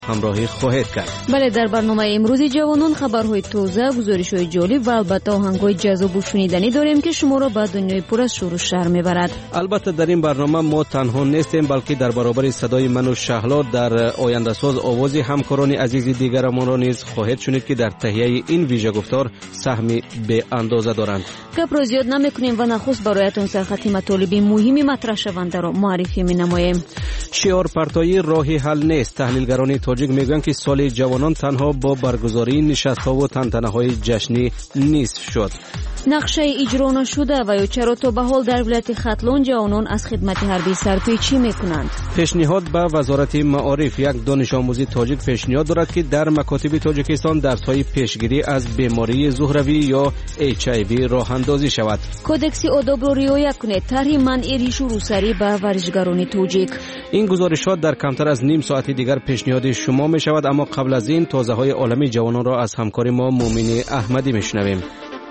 همراهی خواهد کرد. بله، در برنامه امروزی جوانان خبرهای تازه، گزارش‌های جالب و البته آهنگ‌های جذاب و شنیدنی داریم که شما را به دنیای پر از شور و شر میبرد. البته در این برنامه ما تنها نیستیم، بلکه در برابر صدای من و شهلا در آینده ساز آواز همکاران عزیز دیگرمان را نیز خواهد شنید که در تهیه این ویژه گفتار سهمی به اندازه دارند. گپ را زیاد نمی‌کنیم و نخست برایتون سرخط مطالب مهمی مطرح شونده را معرفی می‌نماییم. شعار پرتایی راهی حل نیست. تحلیلگران تاجیک میگویند که سال جوانان تنها با برگزاری نشست‌ها و تنتنه‌های جشنی نیست شد. نقشه اجرا نشده و یا چرا تا به حال در ولایت ختلان جوانان از خدمت حربی سرپیچی میکنند. پیشنهاد به وزارت معارف. یک دانش آموزی تاجیک پیشنهاد دارد که در مکاتب تاجیکستان درس‌های پیشگیری از بیماری زهروی یا HIV راه اندازی شود. کودکس آداب را رعایت کنید. طرح منع ریش و روسری به ورزشکاران تاجیک. این گزارشات در کمتر از نیم ساعت دیگر پیشنهاد شما می شود، اما قبل از این تازه‌های عالمی جوانان را از همکار ما مومن احمدی میشنویم.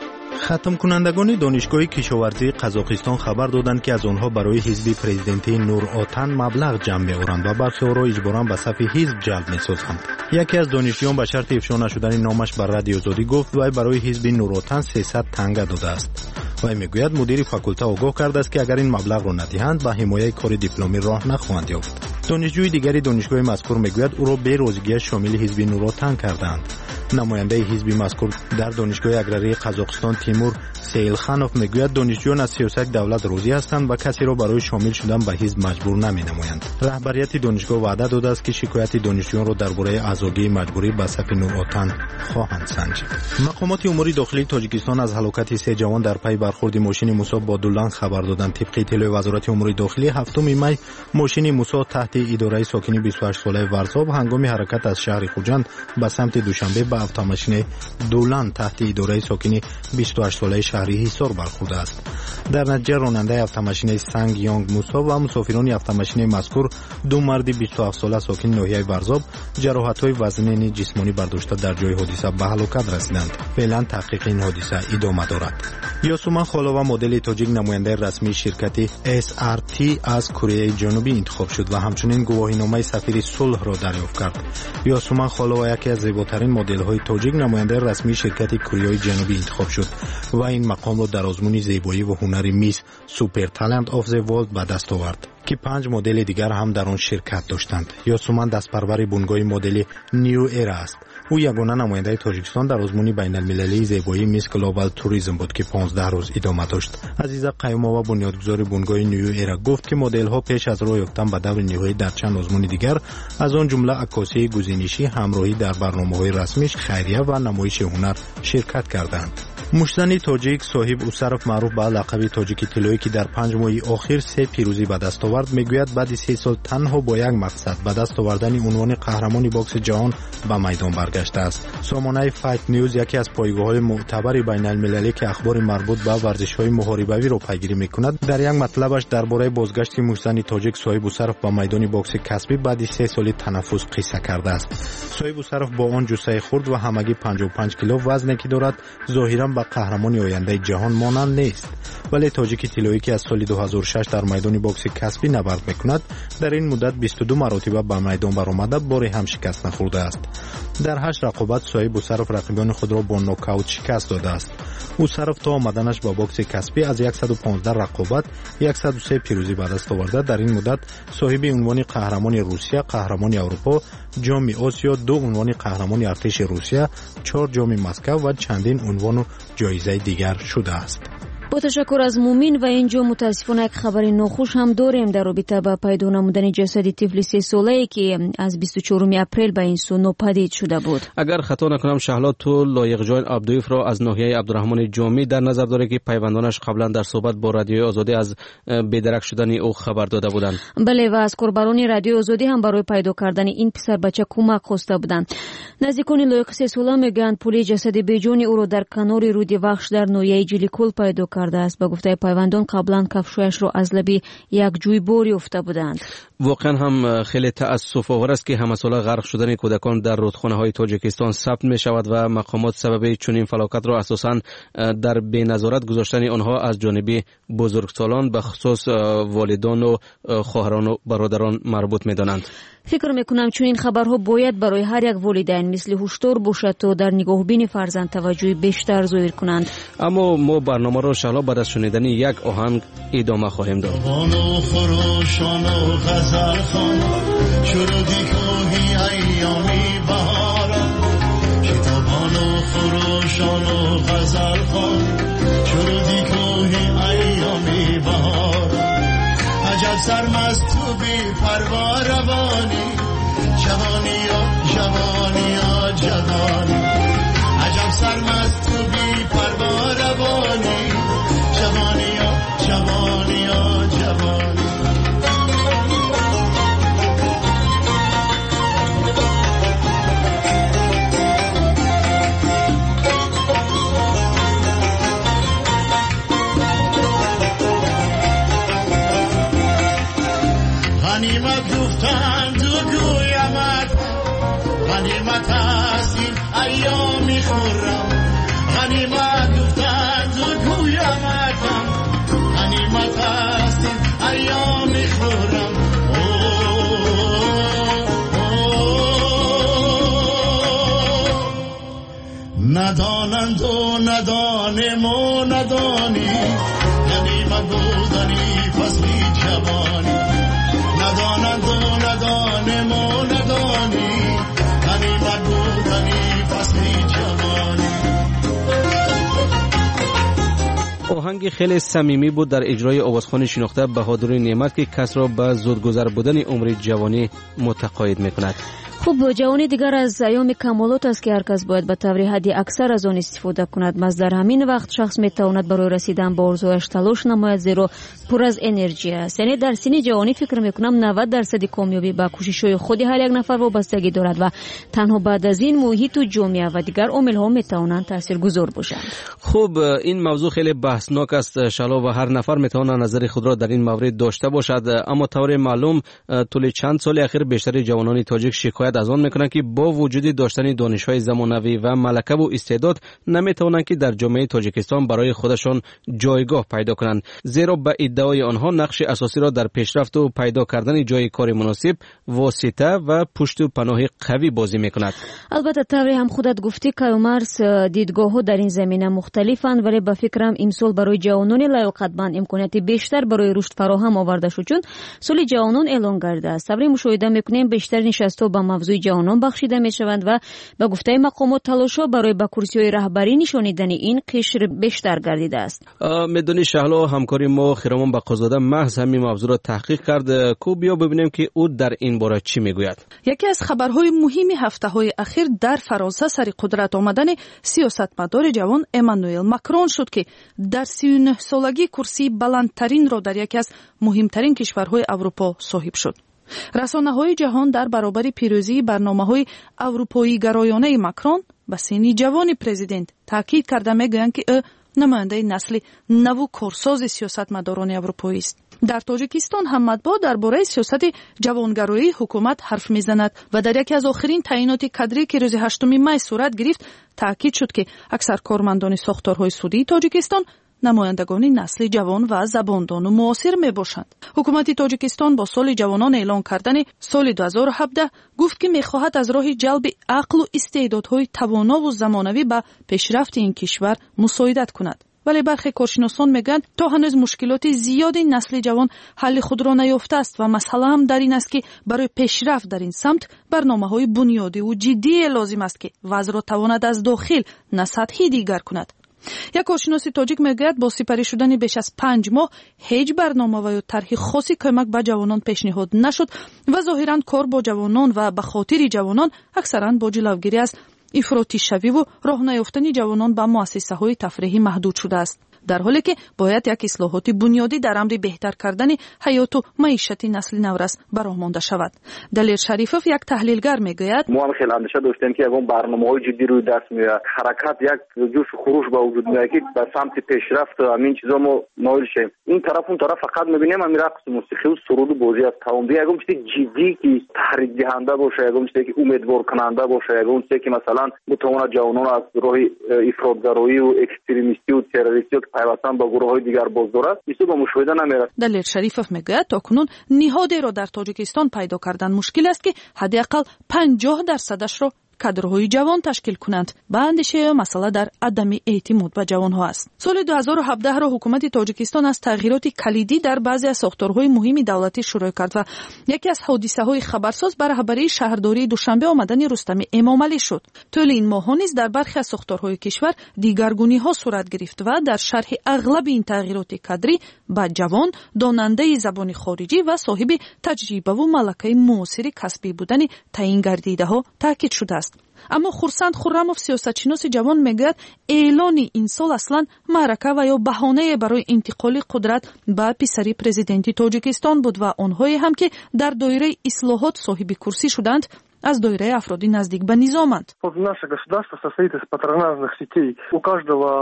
ختم کنندگان دانشگاه کشاورزی قزاقستان خبر دادند که از آنها برای حزب پرزیدنتی نور آتن مبلغ جمع می‌آورند و برخی را اجباراً به صف حزب جلب می‌سازند. یکی از دانشجویان به شرط افشا نشدن نامش بر رادیو آزادی گفت وی برای حزب نور آتن 300 تنگه داده است. وی میگوید مدیر فاکولته آگاه کرده است که اگر این مبلغ را ندهند به حمایت کار دیپلمی راه نخواهند یافت. دانشجوی دیگری دانشگاه مذکور میگوید او را به روزگی شامل حزب نور آتن کردند. نماینده حزب مذکور در دانشگاه اگراری قزاقستان تیمور سیلخانوف میگوید دانشجویان از سیاست دولت راضی هستند و کسی را برای شامل شدن به حزب مجبور نمینمایند. رهبریت دانشگاه وعده داده است که شکایت دانشجویان را درباره اعضاگی مجبوری به صف نورآتن خواهند سنجید. مقامات امور داخلی تاجیکستان از هلاکت 3 جوان در پی برخورد ماشین موسی با دولان خبر دادند. طبق اطلاع وزارت امور داخلی 7 می ماشین موسی تحت اداره ساکنی 28 ساله ورزاب هنگام حرکت از شهر خوجند به سمت دوشنبه به اتوماشین دولان تحت اداره ساکنی 28 ساله شهری حصار برخورده است. در نتیجه راننده اتوماشین سنگ یانگ موسی و مسافران اتوماشین مذکور دو مرد 27 ساله ساکن ناحیه ورزاب جراحت‌های وزنی جسمانی برداشته در جای حادثه به هلاکت رسیدند. فعلا تحقیق این حادثه ادامه دارد. یاسومن خالوا مدل تاجیک نماینده رسمی شرکت SRT از کره جنوبی انتخاب شد و همچنین گواهینامه سفیر صلح را دریافت کرد. یاسومن خالوا یکی از زیباترین مدل‌های تاجیک نماینده رسمی شرکت کره جنوبی انتخاب شد و این مقام را در آزمون زیبایی و هنر میس سوپر تالنت آف دی ورلد به دست آورد که 5 مدل دیگر هم در آن شرکت داشتند. یاسومن دستپرور بنگاه مدل نیو ایرا است. او یگانه نماینده تاجیکستان در آزمون بین‌المللی زیبایی میس گلوبال توریسم بود که 15 روز ادامه داشت. عزیزه قیومова بنیادگذار بنگاه نیو ایرا گفت که مدل ها پیش از راه یافتن به دور نهایی در چند آزمون دیگر از آن جمله عکاسی گزینشی، همراهی در برنامه‌های رسمی، خیریه و نمایش هنر شرکت کردند. مشتنی تاجیک صاحب اوسرف معروف به لقب تاجیک طلایی که در 5 ماه آخر 3 پیروزی به دست آورد میگوید بعد 3 سال تنها با یک مقصد به دست آوردن عنوان قهرمان باکس جهان به میدان برگشته است. سامانه فایت نیوز یکی از پایگاه‌های معتبر بین‌المللی که اخبار مربوط به ورزش‌های محاربه‌ای را پیگیری می‌کند در یک مطلبش درباره بازگشت مشتنی تاجیک صاحب اوسرف به میدان باکس کسبی بعد 3 سال تنفس قصه کرده است. صاحب اوسرف با آن جثه خرد و همگی 55 کیلو وزنی که دارد ظاهراً قهرمان آینده جهان مانند نیست، ولی تاجیک طلایی که از سال 2006 در میدان باکس کسبی نبرد میکند در این مدت 22 مرتبه به میدان برآمده باری هم شکست نخورده است. در 8 رقابت صاحب اوسرف رقیبان خود را با نوکاوت شکست داده است. اوسرف تا آمدنش به باکس کسبی از 115 رقابت 103 پیروزی به دست آورده. در این مدت صاحب عنوان قهرمان روسیه، قهرمان اروپا، جام آسیا، 2 عنوان قهرمان ارتش روسیه، 4 جام مسکو و چندین عنوان و جایزه دیگر شده است. با تشکر از مومین و اینجا متاسفانه یک خبر ناخوش هم داریم در رابطه با پیدا نمودن جسد طفل 3 ساله‌ای که از 24 اپریل به این سو ناپدید شده بود. اگر خطا نکنم شهلا تو لایق جان عبدویف را از ناحیه عبدالرحمن جامی در نظر داره که پیوندانش قبلا در صحبت با رادیو آزادی از بی‌درک شدن او خبر داده بودند. بله و از قربانان رادیو آزادی هم برای پیدا کردن این پسر بچه کمک خواسته بودند. نزدیکان لایق 3 ساله میگن پلیس جسد بیجان او را در کنار رود وخش در ناحیه جلیکول پیدا کرده است. به گفته پیوندان قبلا کفشش را از لب یک جویبار یافته بودند. واقعا هم خیلی تأسف آور است که همه ساله غرق شدن کودکان در رودخانه‌های تاجیکستان ثبت می شود و مقامات سبب چنین فلاکت را اساساً در بی‌نظارت گذاشتن آنها از جانب بزرگسالان به خصوص والدان و خواهران و برادران مربوط می دانند. فکر میکنم چون این خبرها باید برای هر یک والدین مثل هشدار باشد تا در نگاهبین فرزند توجه بیشتر ظاهر کنند. اما ما برنامه را شالا بعد از شنیدن یک آهنگ ادامه خواهیم داد. عجب سرمست تو بی پروا روانی جوانی یا جوانی عجب سرمست تو بی پروا روانی جوانی یا جوانی غنیمت گفتن تو گویمت غنیمت هست این ایامی خورم غنیمت گفتن تو گویمت غنیمت هست این ایامی خورم ندانند و ندانم و ندانی غنیمت بودنی پس بی جوانی ندانند و ندانم و ندانی غنیمت بودنی پس بی جوانی. آهنگ خیلی صمیمی بود در اجرای آوازخوان شناخته بهادر نعمت که کس را به زودگذر بودن عمر جوانی متقاعد میکند. خوب، جوانی دیگر از ایام کمالات است که هر کس باید به طور حدی اکثر از آن استفاده کند. مز در همین وقت شخص میتواند برای رسیدن به آرزویش تلاش نماید، زیرا پر از انرژی است. یعنی در سن جوانی فکر میکنم 90% کامیابی به کوشش‌های خود هر یک نفر وابستگی دارد و تنها بعد از این محیط و جامعه و دیگر عامل‌ها میتوانند تاثیرگذار باشند. خوب، این موضوع خیلی بحثناک است شالا و هر نفر میتواند نظر خود را در این مورد داشته باشد. اما طور معلوم طول چند سال اخیر بیشتر جوانان تاجیک شکایت از آن میکنند که با وجود داشتن دانش‌های زمانوی و ملکه و استعداد نمیتوانند که در جامعه تاجیکستان برای خودشان جایگاه پیدا کنند، زیرا به ادعای آنها نقش اساسی را در پیشرفت و پیدا کردن جای کار مناسب، واسطه و پشت و پناه قوی بازی میکند. البته طوری هم خودت گفتی که عمرس دیدگاه‌ها در این زمینه مختلفند، ولی به فکرم امسال برای جوانان لیاقتمند امکانات بیشتر برای رشد فراهم آورده شد، چون سال جوانان اعلان کرده است. طوری مشاهده میکنیم بیشتر نشست‌ها به موضوع جوانان بخشیده میشوند و به گفته مقامات تلاش‌ها برای به کرسی‌های رهبری نشانیدن این قشر بیشتر گردیده است. میدونی شهلا، همکاری ما خیرامان بقازاده محض همین موضوع را تحقیق کرد. کو بیا ببینیم که او در این باره چی میگوید. یکی از خبرهای مهم هفته‌های اخیر در فرانسه سر قدرت آمدن سیاستمدار جوان امانوئل ماکرون شد که در 39 سالگی کرسی بلندترین را در یکی از مهمترین کشورهای اروپا صاحب شد. رسانه‌های جهان در برابر پیروزی برنامه‌های اروپایی گرایانه ماکرون به سن جوان پرزیدنت تاکید کرده میگویند که او نماینده نسل نو کارساز سیاستمداران اروپایی است. در تاجیکستان هم مطبوع درباره سیاست جوانگرایی حکومت حرف میزند و در یکی از آخرین تعیینات کادری که روز 8 می صورت گرفت تاکید شد که اکثر کارمندان ساختارهای سودی تاجیکستان نمایندگان نسل جوان و زباندان و معاصر می باشند. حکومت تاجیکستان با سال جوانان اعلان کردن سال 2017 گفت که می خواهد از راه جلب عقل و استعدادهای توانا و زمانوی به پیشرفت این کشور مساعدت کند. ولی برخی کارشناسان میگویند تا هنوز مشکلات زیادی نسل جوان حل خود را نیافته است و مسئله هم در این است که برای پیشرفت در این سمت برنامه‌های بنیادی و جدی لازم است که وضع را تواند از داخل نه سطحی دیگر کند. یک کارشناس تاجیک میگوید با سپری شدن بیش از 5 ماه هیچ برنامه و یا طرح خاصی کمک به جوانان پیشنهاد نشد و ظاهراً کار با جوانان و به خاطر جوانان اکثراً با جلوگیری از افراطی شوی و راه نیافتن جوانان به مؤسسه‌های تفریحی محدود شده است، در حالی که باید یک اصلاحات بنیادی در امر بهتر کردن حیات و معیشت نسل نورس براه مانده شود. دلیر شریفوف یک تحلیلگر میگوید ما هم خیلی اندیشه داشتیم که اون برنامه‌های جدی روی دست میاد، حرکت یک جوش خروش به وجود میاد که به سمت پیشرفت همین چیزا ما نائل شیم. این طرف اون طرف فقط میبینیم همین رقص موسیقی و سرود و بازی از تمام یکم چیز جدی که تحریک دهنده باشه، یکم چیزی که امیدوار کننده باشه، یکم چیزی که مثلا بتونه جوانان از راه افراطگرایی و اکستریمیستی و تروریستی пайвастан ба гурӯҳҳои дигар боз дорад, исо ба мушоҳида намерасад. далер шарифов мегӯяд токунун ниҳодеро дар тоҷикистон пайдо кардан мушкил аст ки ҳадди ақал 50% кадрҳои ҷавон ташкил кунанд. ба андешаи масъала дар адами эътимод ба ҷавонҳо аст. соли 2017ро ҳукумати тоҷикистон аз тағйироти калидӣ дар баъзе аз сохторҳои муҳими давлатӣ шурӯъ кард ва яке аз ҳодисаҳои хабарсоз ба раҳбарии шаҳрдории Душанбе омадани Рустами Эмомалӣ шуд. тӯли ин моҳҳо низ дар бархе аз сохторҳои кишвар дигаргуниҳо сурат гирифт ва дар шарҳи ағлаби ин тағйироти кадрӣ ба ҷавон донандаи забони хориҷӣ ва соҳиби таҷрибаву малакаи муосири касбӣ будани таъин гардидаҳо таъкид шудааст. аммо Хурсанд Хуррамов сиёсатшиноси ҷавон мегӯяд эълони ин сол аслан маърака ва ё баҳонае барои интиқоли қудрат ба писари президенти Тоҷикистон буд ва онҳое ҳам ки дар доираи ислоҳот соҳиби курсӣ шуданд аз доираи афроди наздик ба низоманд. Наше государство состоит из патронажных сетей. У каждого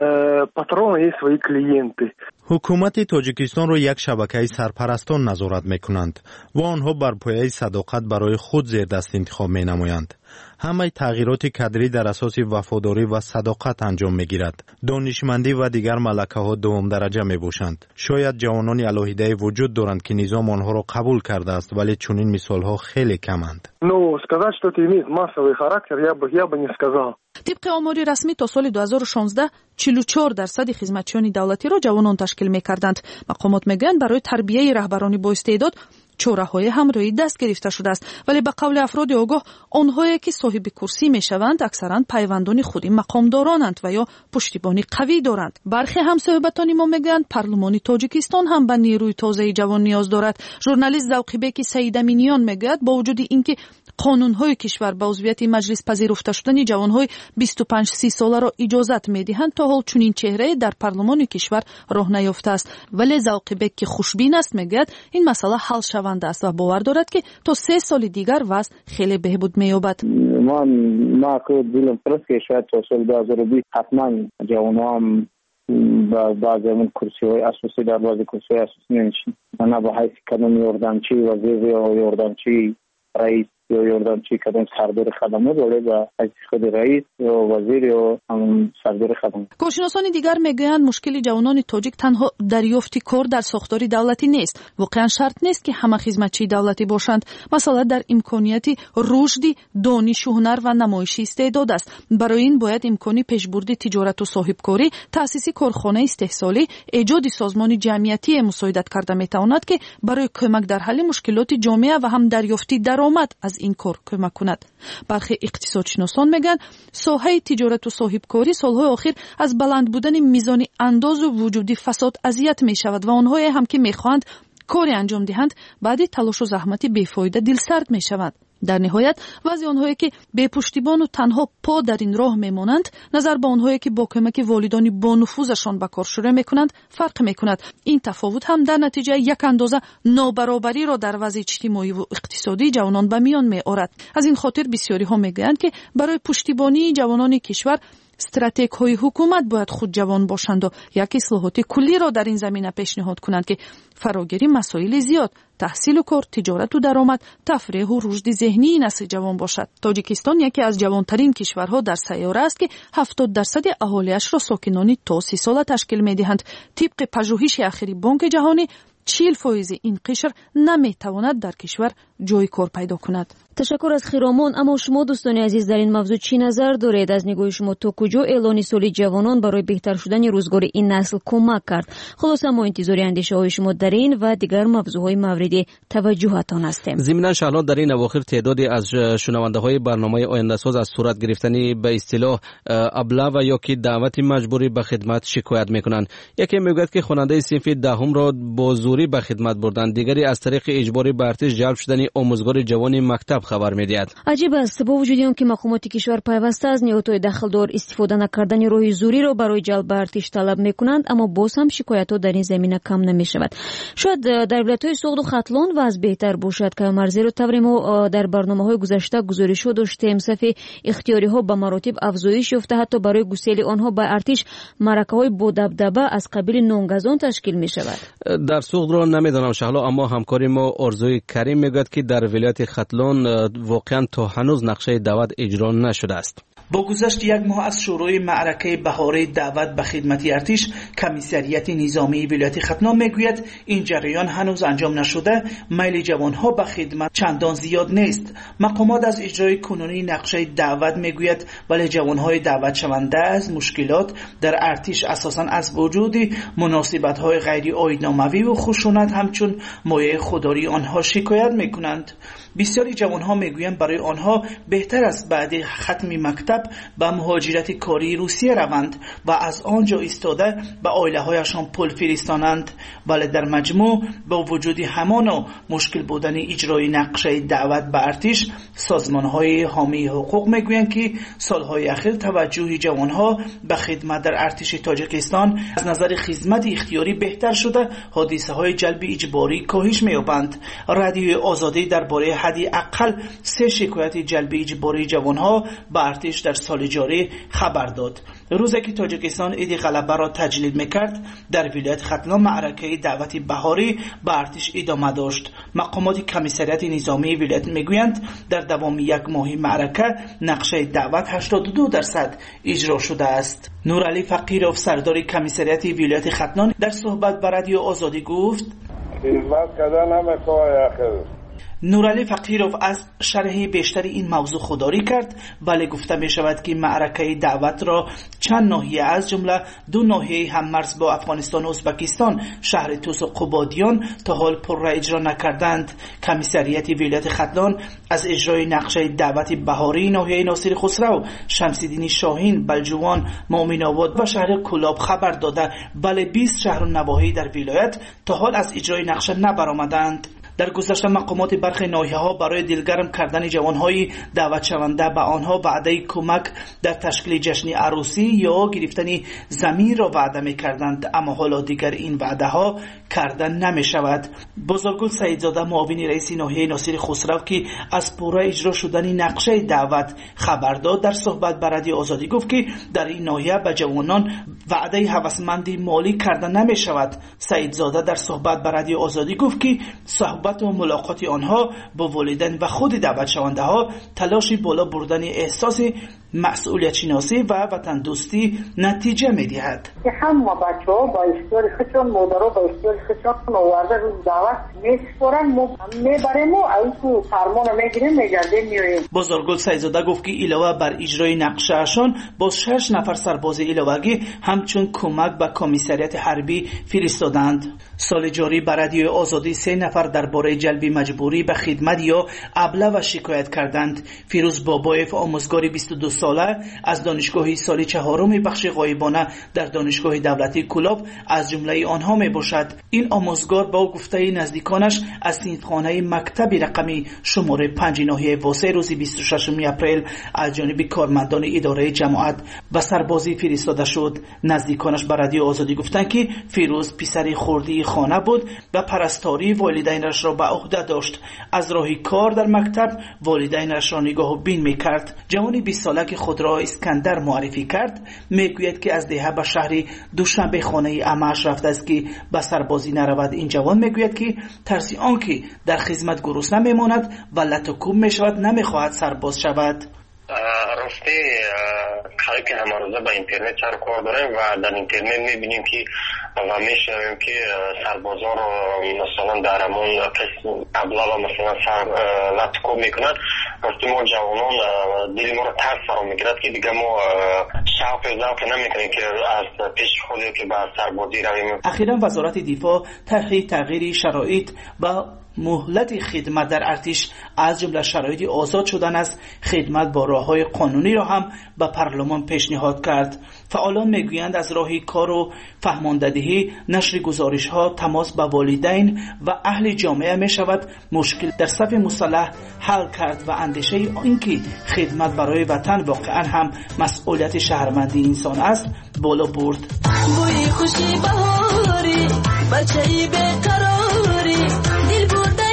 патрона есть свои клиенты. ҳукумати тоҷикистонро як шабакаи сарпарастон назорат мекунанд ва онҳо бар пояи садоқат барои худ зердаст интихоб менамоянд. ҳамаи тағйироти кадрӣ дар асоси вафодорӣ ва садоқат анҷом мегирад. донишмандӣ ва дигар малакаҳо дуввумдараҷа мебошанд. шояд ҷавонони алоҳидае вуҷуд доранд ки низом онҳоро қабул кардааст, вале чунин мисолҳо хеле каманд. Но сказать, что это имеет массовый характер, я бы не сказал. طبق آماری رسمی تا سال 2016 44% خدمتچیان دولتی را جوانان تشکیل می‌کردند. مقامات میگویند برای تربیت رهبران با استعداد چوره‌های همراهی دست گرفته شده است، ولی به قول افراد آگاه آنهایی که صاحب کرسی میشوند اکثرا پیوندان خودی مقامدارانند و یا پشتیبانی قوی دارند. برخی همصحبتان ما میگویند پارلمان تاجیکستان هم به نیروی تازه جوان نیاز دارد. ژورنالیست ذوقی‌بک سعید امینیان میگوید با وجود اینکه قانون‌های کشور به عضویت مجلس پذیرفته شدن جوان‌های 25-30 ساله را اجازت می‌دهند، تا حال چنین چهره در پارلمان کشور راه نیافته است. ولی ذوقی‌بک که خوشبین است میگوید این مسئله حل شونده است و باور دارد که تا 3 سال دیگر وضع خیلی بهبود می‌یابد. ما که دلم پرست که شاید تا سال 2020 حتما جوانان با بعضی اون کرسی‌های اساسی در بعضی کرسی‌های اساسی نمیشن. من به حیث کدام یاردمچی وزیر یا یاردمچی رئیس یا یاردمچی کدام سردار خدمات ولی با از خود رئیس یا وزیر یا سردار خدمات. کارشناسان دیگر میگویند مشکل جوانان تاجیک تنها دریافت کار در ساختار دولتی نیست. واقعا شرط نیست که همه خدمتچی دولتی باشند. مثلا در امکانیت رشد دانش و هنر و نمایش استعداد است. برای این باید امکانی پیشبرد تجارت و صاحبکاری، تأسیس کارخانه استحصالی، ایجاد سازمان جمعیتی مساعدت کرده میتواند که برای کمک در حل مشکلات جامعه و هم دریافت درآمد از این کار کمک کند. برخی اقتصادشناسان میگن ساحه تجارت و صاحبکاری سالهای اخیر از بلند بودن میزان انداز و وجودی فساد اذیت می شود و آنهایی هم که میخواهند کاری انجام دهند بعد تلاش و زحمت بیفایده دلسرد می شود. در نهایت وضع آنهایی که بی پشتیبان و تنها پا در این راه میمانند نظر به آنهایی که با کمک والدانی با نفوذشان به کار شروع میکنند فرق میکند. این تفاوت هم در نتیجه یک اندازه نابرابری را در وضع اجتماعی و اقتصادی جوانان به میان میآورد. از این خاطر بسیاری ها میگویند که برای پشتیبانی جوانان کشور استراتژی های حکومت باید خود جوان باشند و یک اصلاحات کلی را در این زمینه پیشنهاد کنند که فراگیری مسائل زیاد، تحصیل و کار، تجارت و درآمد، تفریح و رشد ذهنی نسل جوان باشد. تاجیکستان یکی از جوانترین کشورها در سیاره است که 70% اهالیش را ساکنان تا 30 ساله تشکیل می‌دهند. طبق پژوهش اخیر بانک جهانی 40% این قشر نمیتواند در کشور جای کار پیدا کند. تشکر از خیرامان. اما شما دوستان عزیز در این موضوع چی نظر دارید؟ از نگاه شما تا کجا اعلان سال جوانان برای بهتر شدن روزگار این نسل کمک کرد؟ خلاصه ما انتظار اندیشه های شما در این و دیگر موضوعهای مورد توجهتان هستیم. ضمناً شهلا در این اواخر تعدادی از شنونده های برنامه آینده ساز از صورت گرفتنی به اصطلاح ابله و یا که دعوت مجبوری به خدمت شکایت میکنند. یکی میگوید که خواننده صنف دهم را با زوری به خدمت بردند، دیگری از طریق اجباری به ارتش جلب شدن آموزگار جوان مکتب خبر میدهد. عجیب است با وجود آنکه مقامات کشور پیوسته از نیروهای دخلدار استفاده نکردن راه زوری را برای جلب ارتش طلب میکنند، اما باز هم شکایت‌ها در این زمینه کم نمیشود. شاید در ولایت‌های سوغد و ختلان وضع بهتر باشد که مرزی رو طوری ما در برنامه‌های گذشته گزارش‌ها داشتیم صف اختیاری‌ها به مراتب افزایش یافته، حتی برای گسیل آنها به ارتش معرکه‌های با دبدبه از قبیل نونگزان تشکیل میشود. در سوغد رو نمیدونم شهلا، اما همکاری ما آرزوی کریم میگوید که در ولایت ختلان واقعا تا هنوز نقشه دعوت اجرا نشده است. با گذشت یک ماه از شروع معرکه بهاری دعوت به خدمت ارتش، کمیسریت نظامی ولایت ختلان میگوید این جریان هنوز انجام نشده، میل جوانها به خدمت چندان زیاد نیست. مقامات از اجرای کنونی نقشه دعوت میگوید، ولی جوانهای دعوت شونده از مشکلات در ارتش اساساً از وجود مناسبت‌های غیر عایدناموی و خشونت همچون مایه خودداری آنها شکایت میکنند. بسیاری جوانها میگویند برای آنها بهتر است بعد ختم مکتب به مهاجرت کاری روسیه روند و از آنجا ایستاده به عائله‌هایشان پول فرستانند، ولی در مجموع با وجود همان مشکل بودن اجرای نقشه دعوت به ارتش، سازمان‌های حامی حقوق میگویند که سالهای اخیر توجه جوانها به خدمت در ارتش تاجیکستان از نظر خدمت اختیاری بهتر شده، حادثه‌های جلب اجباری کاهش می‌یابند. رادیوی آزادی درباره حداقل 3 شکایت جلب اجباری جوانها به ارتش در سال جاری خبر داد. روزی که تاجیکستان عید غلبه را تجلیل میکرد، در ولایت ختلان معرکه دعوت بهاری به ارتش ادامه داشت. مقامات کمیسریت نظامی ولایت میگویند در دوام یک ماه معرکه نقشه دعوت 82% اجرا شده است. نورعلی فقیروف سردار کمیسریت ولایت ختلان در صحبت با رادیو آزادی گفت: خدمت کردن نمیخواه آخر. نورعلی فقیروف از شرح بیشتر این موضوع خودداری کرد، ولی گفته می شود که معرکه دعوت را چند ناحیه از جمله 2 ناحیه هم مرز با افغانستان و ازبکستان شهر توس و قبادیان تا حال پر را اجرا نکردند. کمیسریت ولایت ختلان از اجرای نقشه دعوت بهاری ناحیه ناصر خسرو، شمس‌الدین شاهین، بلجوان، مؤمن آباد و شهر کلاب خبر داده، ولی 20 شهر و نواحی در ولایت تا حال از اجرای نقشه نبرآمدند. در گذشته مقامات برخی ناحیه‌ها برای دلگرم کردن جوانهای دعوت شونده به آنها وعده کمک در تشکیل جشن عروسی یا گرفتن زمین را وعده می‌کردند، اما حالا دیگر این وعده‌ها کردن نمی‌شود. بزرگل سعیدزاده معاون رئیس ناحیه ناصر خسرو که از پوره اجرا شدن نقشه دعوت خبر داد، در صحبت با رادیو آزادی گفت که در این ناحیه به جوانان وعده هوسمندی مالی کردن نمی‌شود. سعیدزاده در صحبت با رادیو آزادی گفت که صحبت و ملاقات آنها با والدین و خود دعوت شونده ها تلاشی بالا بردن احساس مسئولیت شناسی و وطن دوستی نتیجه می‌دهد. همه بچه‌ها با اختیار خودشون، مادرها با اختیار خودشون آورده روز دعوت میسپارن، ما میبریم و از تو فرمان میگیریم میگردیم میاییم. بزرگل سعیدزاده گفت که علاوه بر اجرای نقشه‌شان با 6 نفر سرباز علاوه‌ای همچون کمک به کمیسریت حربی فرستادند. سال جاری بر رادیو آزادی 3 نفر درباره جلب مجبوری به خدمت یا ابله و شکایت کردند. فیروز بابایف آموزگار 22 ساله از دانشگاه سال 4 بخش غایبانه در دانشگاه دولتی کلاب از جمله آنها می باشد. این آموزگار با گفته نزدیکانش از صنفخانه مکتب رقمی شماره 5 ناحیه واسه روز 26 اپریل از جانب کارمندان اداره جماعت و سربازی فرستاده شد. نزدیکانش به رادیو آزادی گفتند که فیروز پسر خردی خانه بود و پرستاری والدینش را به عهده داشت. از راه کار در مکتب والدینش را نگاه و بین می‌کرد. جوانی 20 ساله که خود را اسکندر معرفی کرد میگوید که از دهه به شهر دوشنبه خانه عمه‌اش رفته است که به سربازی نرود. این جوان میگوید که ترس آنکه در خدمت گرسنه میماند و لطوکوب میشود نمیخواهد سرباز شود. راستی کاری که همه روزه با اینترنت سر کار داریم و در اینترنت میبینیم که و میشنویم که سربازا رو مثلا در همون ابلا و مثلا لطکوب میکنن. راستی ما جوانان دل ما رو ترس فرا میگیرد که دیگه ما شوق نمیکنیم که از پیش خودی که به سربازی رویم. اخیرا وزارت دفاع طرح تغییر شرایط و مهلت خدمت در ارتش از جمله شرایط آزاد شدن از خدمت با راه‌های قانونی را هم به پارلمان پیشنهاد کرد. فعالان میگویند از راه کار و فهماندهی، نشر گزارش‌ها، تماس با والدین و اهل جامعه می شود مشکل در صف مسلح حل کرد و اندیشه اینکه خدمت برای وطن واقعا هم مسئولیت شهروندی انسان است بالا برد. بوی خوشی بهاری بچه‌ای بی‌قراری دل برده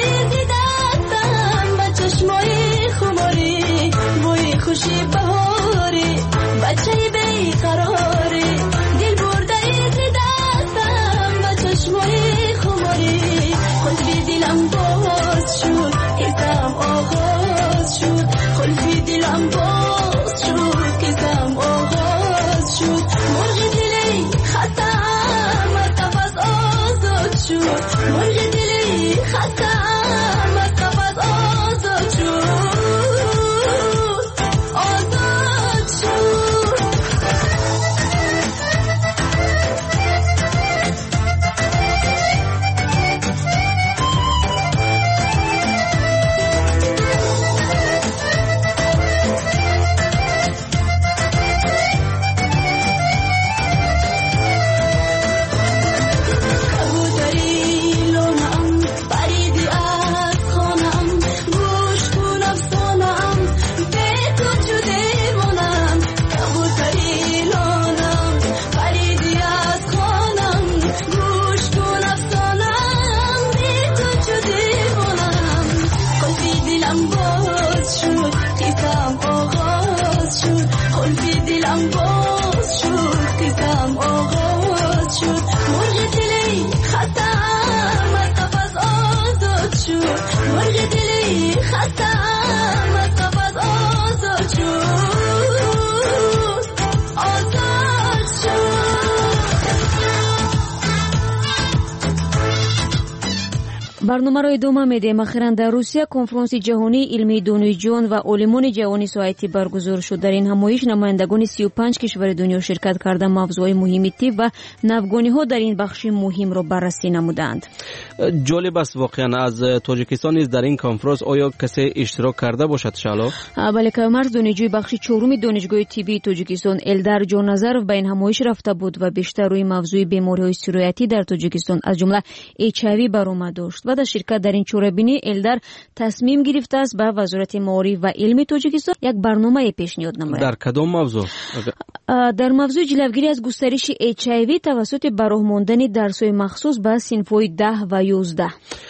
دیدتم با چشمای خماری بوی خوشی بهاری بچه‌ای بی‌قراری دل برده دیدتم با چشمای خماری قلبی دلم باز شد که سم آغاز شد قلبی دلم باز شد که барномаро идома медиҳем. Ахиран дар Русия конференсияи ҷаҳонии илмии донишҷӯён ва олимони ҷавони соати баргузор шуд. Дар ин ҳамоиш намояндагони 35 кишвари дунё ширкат карда мавзӯъҳои муҳими тиб ва навгониҳо дар ин бахши муҳимро баррасӣ намуданд. ҷолиб аст воқеан. аз тоҷикистон низ дар ин конференс оё касе иштирок карда бошад шаҳло? бале, Каймарс донишҷӯи бахши чоруми донишгоҳи тиббии Тоҷикистон Элдар Ҷонназаров ба ин ҳамоиш рафта буд ва бештар рӯи мавзӯи бемориҳои сироятӣ дар Тоҷикистон аз ҷумла HIV баромад дошт. ва дар ширкат дар ин чорабинӣ Элдар тасмим гирифтааст ба Вазорати маориф ва илми Тоҷикистон як барномае пешниҳод намояд. дар кадом мавзӯъ? дар мавзӯи ҷилавгирӣ аз густариши HIV тавассути бароҳмондани дарсҳои махсус ба синфҳои 10 ва 11.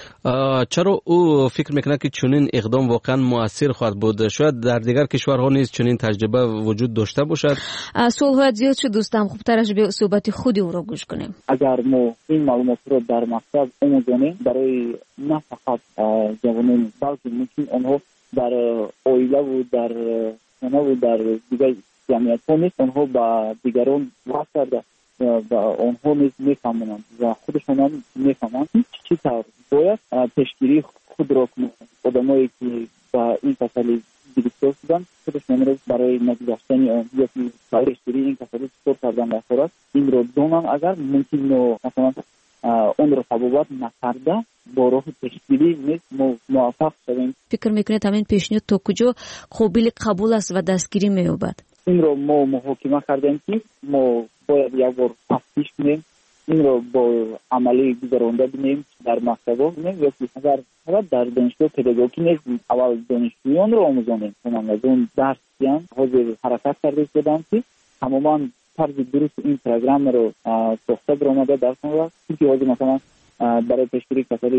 чаро ӯ фикр мекунад ки чунин иқдом воқеан муассир хоҳад буд? шояд дар дигар кишварҳо низ чунин таҷриба вуҷуд дошта бошад? суолҳоят зиёд шуд дӯстам. хубтараш бе суҳбати худи ӯро гӯш кунем. агар мо ин маълумотро дар мактаб омӯзонем барои на фақат ҷавонони, балки мумкин онҳо дар оилаву дар хонаву дар дигар ҷамъиятҳо низ онҳо ба дигарон васт карда و آنها نیز میفهمند و خودشان هم میفهمند چی طور باید پیشگیری خود را کنند. آدمایی که با این کسل گرفتار شدند خودشان را برای نگذشتن آن یا پیشگیری این کسل چطور کردن بخورد این را دانند. اگر ممکن مثلا اون را تبابت نکرده با راه پیشگیری نیز موفق شویم. فکر میکنید همین پیشنهاد تا کجا قابل قبول است و دستگیری مییابد؟ این را ما محاکمه کردیم که ما باید یک بار تفتیش کنیم، این را با عملی گذرانده بینیم در مکتب‌ها بینیم یا که اگر در دانشگاه پداگوژیکی نیست اول دانشجویان را آموزانیم کنند از اون درس بیان حاضر حرکت کرده شدند که تماما طرز درست این پروگرام را ساخته برآمده درسان را که حاضر مثلا برای پیشگیری کسری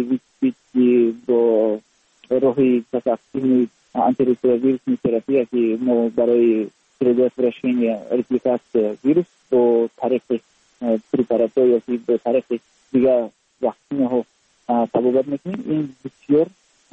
ویچ با راهی تسکین آنتی ریتروویروس تراپی که ما برای предотвращение репликации вируса по тарихи препаратов یا по тарихи دیگر вакцинаҳо табобат мекунем. ин бисёр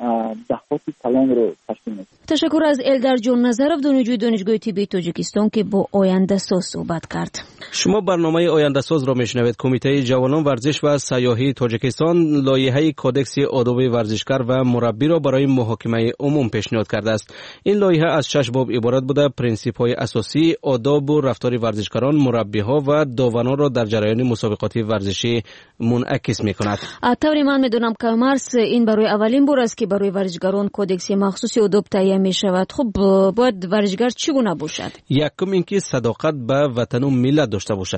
дахоти калон ро ташкил мекунад. ташаккур аз Элдар Ҷонназаров, донишҷӯи донишгоҳи тиббии Тоҷикистон ки бо Ояндасоз суҳбат кард. шумо барномаи Ояндасозро мешунавед. Кумитаи ҷавонон варзиш ва сайёҳии Тоҷикистон лоиҳаи кодекси одоби варзишкар ва мураббиро барои муҳокимаи умум пешниҳод кардааст. ин лоиҳа аз 6 боб иборат буда принсипҳои асосии одобу рафтори варзишкарон, мураббиҳо ва дованонро дар ҷараёни мусобиқоти варзишӣ мунъакис мекунад. тавре ман медонам ки Марс ин барои аввалин бор аст ки барои варзишгарон кодекси махсуси одоб таҳия мешавад. хуб, бояд варзишгар чӣ гуна бошад? якум ин ки садоқат ба ватану миллат дошта бошад.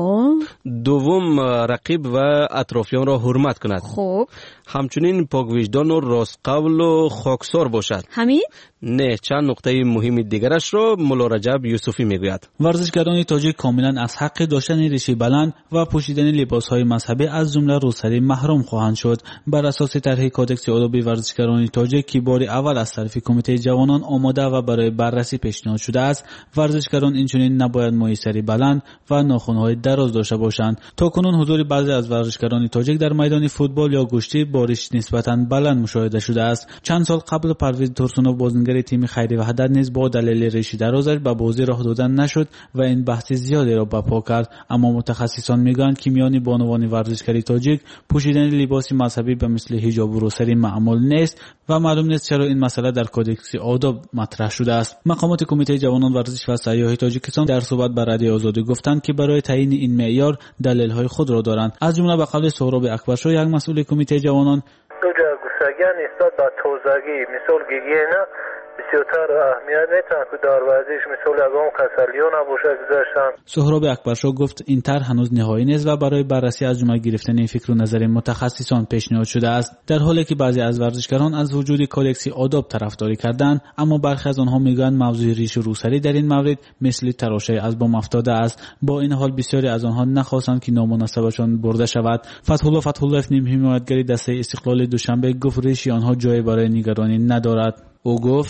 дуввум рақиб ва атрофиёнро ҳурмат кунад. хуб, ҳамчунин поквиҷдону ростқавлу хоксор бошад. ҳамин не чанд нуқтаи муҳими дигарашро мулло Раҷаб Юсуфӣ мегӯяд. варзишгарони тоҷик комилан аз ҳаққи доштани риши баланд ва пӯшидани либосҳои мазҳабӣ аз ҷумла рӯсарӣ маҳрум хоҳанд шуд. бар асоси тарҳи кодекси одоби варзишгарони тоҷик ки бори аввал аз тарафи кумитаи ҷавонон омода ва барои баррасӣ пешниҳод шудааст, варзишгарон инчунин набояд моҳисари баланд ва нохунҳои дароз дошта бошанд. то кунун ҳузури баъзе аз варзишгарони тоҷик дар майдони футбол ё гӯштӣ бо риши нисбатан баланд мушоҳида шудааст. чанд сол қабл Парвиз Турсунов бозингари тими хайри ваҳдат низ бо далели риши дарозаш ба бозӣ роҳ додан нашуд ва ин баҳси зиёдеро барпо кард. аммо мутахассисон мегӯянд ки миёни бонувони варзишгари тоҷик пӯшидани либоси мазҳабӣ ба мисли ҳиҷобу рӯсарӣ маъмул нест ва маълум нест чаро ин масъала дар кодекси одоб матраҳ шудааст. мақомоти кумитаи ҷавонон варзиш ва сайёҳии Тоҷикистон дар суҳбат ба радиои Озодӣ гуфтанд ки барои таъини ин меъёр далелҳои худро доранд. аз ҷумла ба қавли Соҳроби Акбаршо, як масъули кумитаи ҷавонон: густагӣ нисбат ба тозагӣ мисол гигиена бисёртар аҳамият метавонад ки дар варзиш мисол ягон касалиё набошад гузаштан. Соҳроби Акбаршо гуфт ин тар ҳанӯз ниҳоӣ нест ва барои баррасӣ аз ҷумла гирифтани фикру назари мутахассисон пешниҳод шудааст. дар ҳоле ки баъзе аз варзишгарон аз вуҷуди кодекси одоб тарафдорӣ карданд, аммо бархе аз онҳо мегӯянд мавзӯи ришу рӯсарӣ дар ин маврид мисли тарошаи аз бом афтода аст. бо ин ҳол бисёре аз онҳо нахостанд ки номуносабашон бурда шавад. Фатҳулло Фатҳуллоев, нимҳимоятгари дастаи Истиқлоли Душанбе, гуфт риши онҳо ҷое барои нигаронӣ надорад. ӯ гуфт: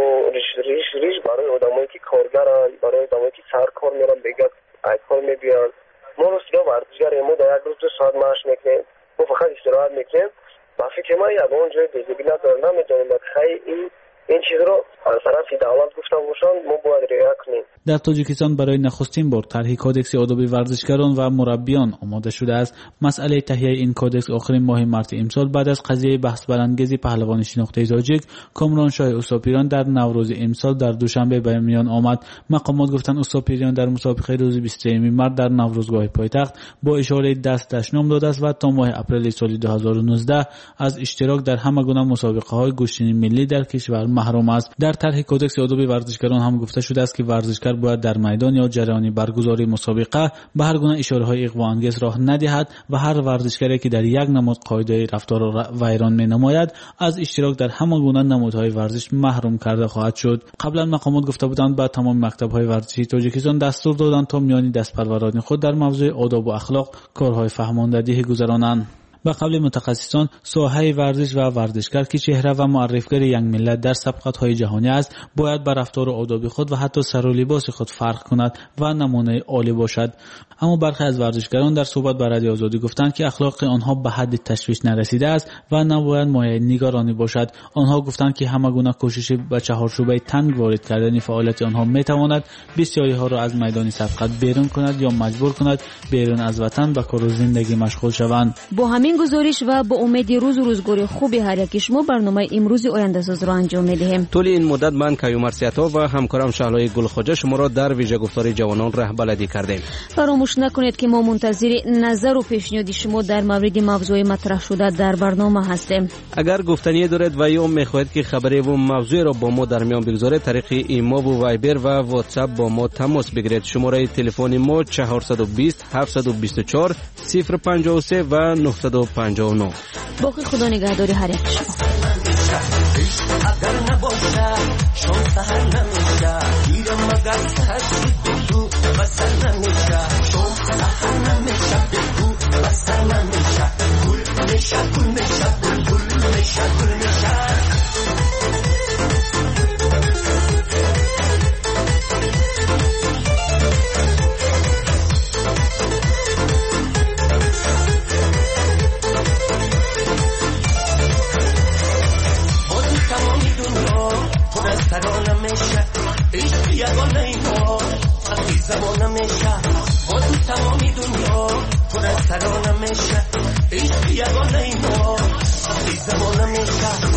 риш барои одамое ки коргаранд, барои одамое ки сар кор меранд, бегап айкор мебиёнд. мо рӯзга варзишгаре, мо дар як рӯз 2 соат машқ мекунем, мо фақат истироҳат мекунем. ба фикри ман ягон ҷои безебӣ надорад. намедонем хай ин чизро аз тарафи давлат гуфта бошанд, мо бояд риоя نکنیم. در تاجیکستان برای نخستین بار طرح کودکس آداب ورزشکاران و مربیان آماده شده است. مسئله تهیه این کودکس آخرین ماه مارس امسال بعد از قضیه بحث برانگیز پهلوان شناخته تاجیک کامرانشاه اوساپیران در نوروز امسال در دوشنبه به میان آمد. مقامات گفتند اوساپیران در مسابقه روز 23 مارس در نوروزگاه پایتخت با اشاره دست دشنام داده است و تا ماه اپریل سال 2019 از اشتراک در همه گونه مسابقه‌های گشتنی ملی در کشور محروم است. در طرح کودکس آداب ورزشکاران هم گفته شده است که ورزشکار باید در میدان یا جریان برگزاری مسابقه به هر گونه اشاره‌های اغوا‌انگیز راه ندهد و هر ورزشکاری که در یک نماد قاعده رفتار ویران می‌نماید از اشتراک در همه گونه نمادهای ورزش محروم کرده خواهد شد. قبلا مقامات گفته بودند با تمام مکتب‌های ورزشی تاجیکستان دستور دادند تا میان دستپروران خود در موضوع آداب و اخلاق کارهای فهماندهی گذرانند. به قبل متخصصان ساحه ورزش و ورزشکار که چهره و معرفگر یک ملت در سبقت‌های جهانی است باید به رفتار و آداب خود و حتی سر و لباس خود فرق کند و نمونه عالی باشد. اما برخی از ورزشکاران در صحبت با رادیو آزادی گفتند که اخلاق آنها به حد تشویش نرسیده است و نباید مایه نگرانی باشد. آنها گفتند که همه گونه کوشش به چهارچوبه تنگ وارد کردن فعالیت آنها میتواند بسیاری ها را از میدان سبقت بیرون کند یا مجبور کند بیرون از وطن به کار و زندگی مشغول شوند. با همین گزارش و با امید روز و روزگار خوبی هر یک شما برنامه امروز آینده ساز را انجام میدهیم. طول این مدت من کیومرسیتا و همکارم شهلای گلخوجه شما را در ویژه گفتار جوانان رهبردی کردیم. فراموش نکنید که ما منتظر نظر و پیشنهاد شما در مورد موضوع مطرح شده در برنامه هستیم. اگر گفتنی دارید و یا میخواهید که خبری و موضوع را با ما در میان بگذارید طریق ایمو و وایبر و واتساپ با ما تماس بگیرید. شماره تلفن ما 420 724 053 و 959. باقی خدا نگهداری هر یک شما. اگر نباشه شام سهر نمیشه گیرم مگر سهر بگو بسر نمیشه شام سهر نمیشه بگو بسر نمیشه گل میشه گل میشه گل میشه گل میشه ترانه میشه عشق یگانه ما وقتی زمانه میشه با تو تمامی دنیا پر از ترانه میشه عشق یگانه ما وقتی زمانه میشه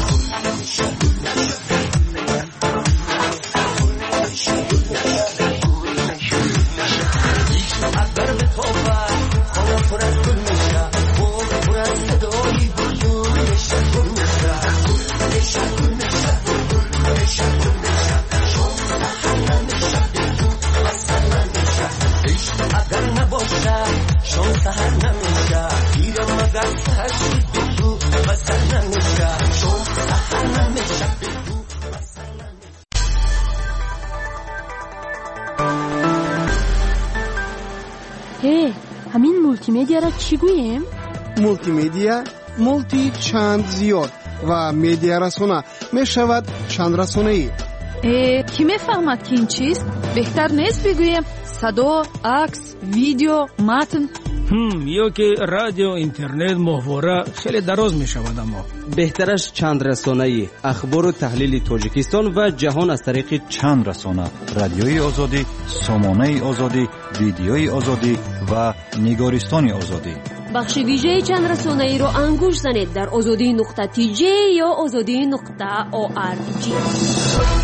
اگر به توبه خانه پر از گل میشه پر از صدایی بلبل میشه گل میشه گل میشه اگر نباشه شام سهر نمیشه گیرم مگر سهر بگو بسر نمیشه شام سهر نمیشه بگو بسر نمیشه. همین مولتی میدیا را چی گوییم؟ مولتی میدیا مولتی چند زیاد و میدیا رسانه می شود چند رسانه ای. کی میفهمد که این چیست؟ بهتر نیست بگویم صدا، عکس، ویدیو، متن؟ یا که رادیو، اینترنت، محور خیلی دراز می شود. اما بهترش چند رسانه‌ای اخبار و تحلیل تاجیکستان و جهان از طریق چند رسانه: رادیوی آزادی، سامانه آزادی، ویدیوی آزادی و نگارستان آزادی. بخش ویژه چند رسانه‌ای رو انگوش زنید در azadi.tj یا azadi.org.